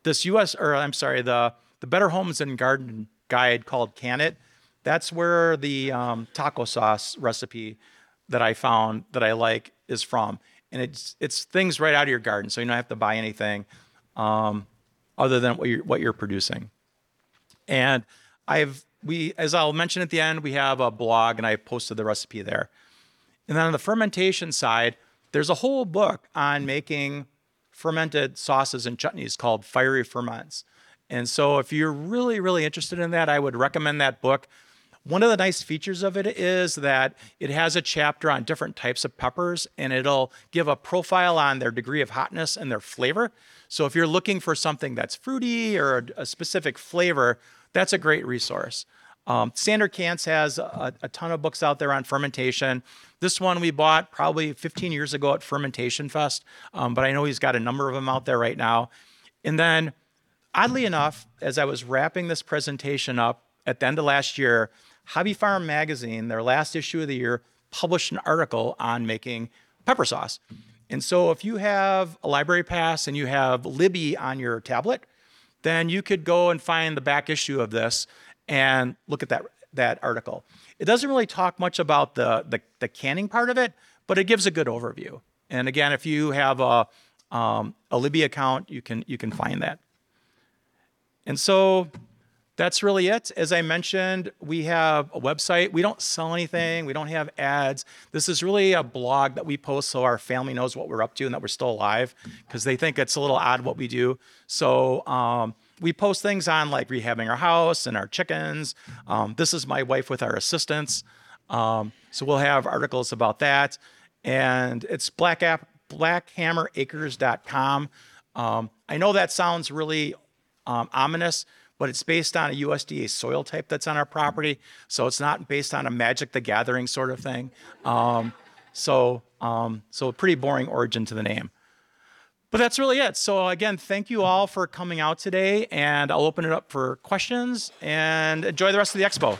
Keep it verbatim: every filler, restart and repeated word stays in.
this U S, or I'm sorry, the, the Better Homes and Garden guide called Can It. That's where the um, taco sauce recipe that I found that I like is from. And it's it's things right out of your garden, so you don't have to buy anything um, other than what you're, what you're producing. And I've, we, as I'll mention at the end, we have a blog and I posted the recipe there. And then on the fermentation side, there's a whole book on making fermented sauces and chutneys called Fiery Ferments. And so if you're really, really interested in that, I would recommend that book. One of the nice features of it is that it has a chapter on different types of peppers, and it'll give a profile on their degree of hotness and their flavor. So if you're looking for something that's fruity or a, a specific flavor, that's a great resource. Um, Sander Kantz has a, a ton of books out there on fermentation. This one we bought probably fifteen years ago at Fermentation Fest, um, but I know he's got a number of them out there right now. And then, oddly enough, as I was wrapping this presentation up at the end of last year, Hobby Farm Magazine, their last issue of the year, published an article on making pepper sauce. And so if you have a library pass and you have Libby on your tablet, then you could go and find the back issue of this and look at that, that article. It doesn't really talk much about the, the, the canning part of it, but it gives a good overview. And again, if you have a, um, a Libby account, you can, you can find that. And so that's really it. As I mentioned, we have a website. We don't sell anything. We don't have ads. This is really a blog that we post so our family knows what we're up to and that we're still alive, because they think it's a little odd what we do. So um, we post things on like rehabbing our house and our chickens. Um, this is my wife with our assistants. Um, so we'll have articles about that. And it's black app, black hammer acres dot com. Um, I know that sounds really um, ominous, but it's based on a U S D A soil type that's on our property. So it's not based on a Magic the Gathering sort of thing. Um, so, um, so a pretty boring origin to the name. But that's really it. So again, thank you all for coming out today, and I'll open it up for questions and enjoy the rest of the expo.